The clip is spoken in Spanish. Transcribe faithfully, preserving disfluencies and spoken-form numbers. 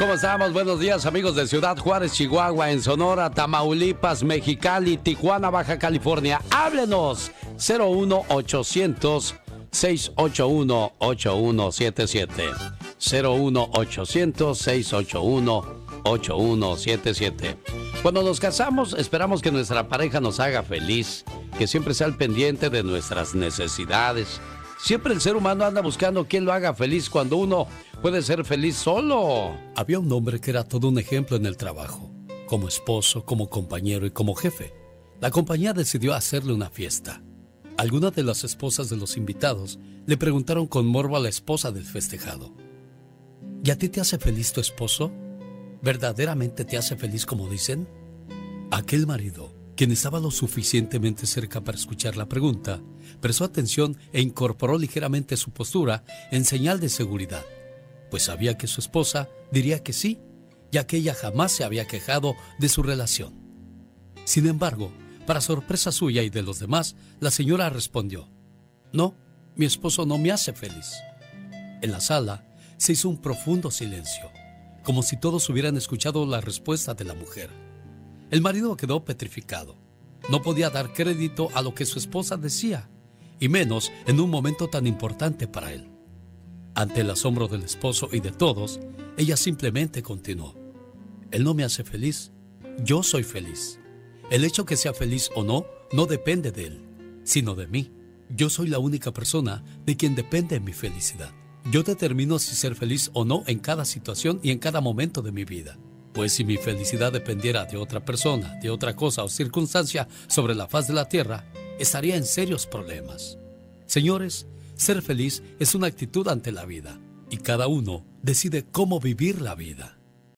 ¿Cómo estamos? Buenos días, amigos de Ciudad Juárez, Chihuahua, en Sonora, Tamaulipas, Mexicali, Tijuana, Baja California. ¡Háblenos! cero uno ochocientos, seiscientos ochenta y uno, ochenta y uno setenta y siete. cero uno ochocientos, seiscientos ochenta y uno, ochenta y uno setenta y siete. Cuando nos casamos, esperamos que nuestra pareja nos haga feliz, que siempre sea al pendiente de nuestras necesidades. Siempre el ser humano anda buscando quién lo haga feliz cuando uno puede ser feliz solo. Había un hombre que era todo un ejemplo en el trabajo, como esposo, como compañero y como jefe. La compañía decidió hacerle una fiesta. Algunas de las esposas de los invitados le preguntaron con morbo a la esposa del festejado: ¿y a ti te hace feliz tu esposo? ¿Verdaderamente te hace feliz como dicen? Aquel marido, quien estaba lo suficientemente cerca para escuchar la pregunta, prestó atención e incorporó ligeramente su postura en señal de seguridad, pues sabía que su esposa diría que sí, ya que ella jamás se había quejado de su relación. Sin embargo, para sorpresa suya y de los demás, la señora respondió: no, mi esposo no me hace feliz. En la sala se hizo un profundo silencio, como si todos hubieran escuchado la respuesta de la mujer. El marido quedó petrificado. No podía dar crédito a lo que su esposa decía, y menos en un momento tan importante para él. Ante el asombro del esposo y de todos, ella simplemente continuó: él no me hace feliz, yo soy feliz. El hecho que sea feliz o no, no depende de él, sino de mí. Yo soy la única persona de quien depende mi felicidad. Yo determino si ser feliz o no en cada situación y en cada momento de mi vida. Pues si mi felicidad dependiera de otra persona, de otra cosa o circunstancia sobre la faz de la tierra, estaría en serios problemas. Señores, ser feliz es una actitud ante la vida, y cada uno decide cómo vivir la vida.